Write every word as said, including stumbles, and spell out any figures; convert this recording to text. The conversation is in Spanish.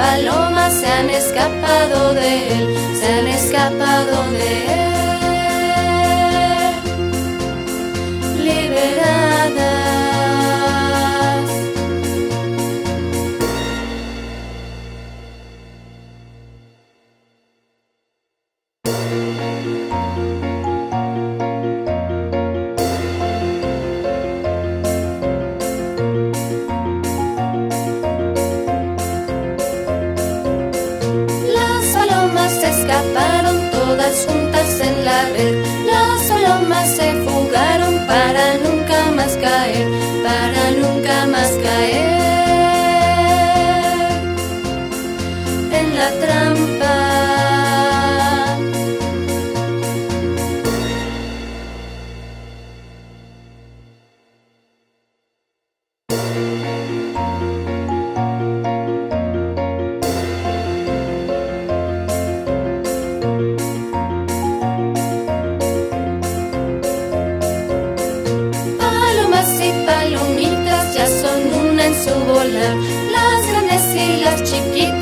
palomas se han escapado de él, se han escapado de él. Liberadas. Escaparon todas juntas en la red. Las palomas se fugaron para nunca más caer, para nunca más caer en la trampa. Palomitas ya son una en su volar, las grandes y las chiquitas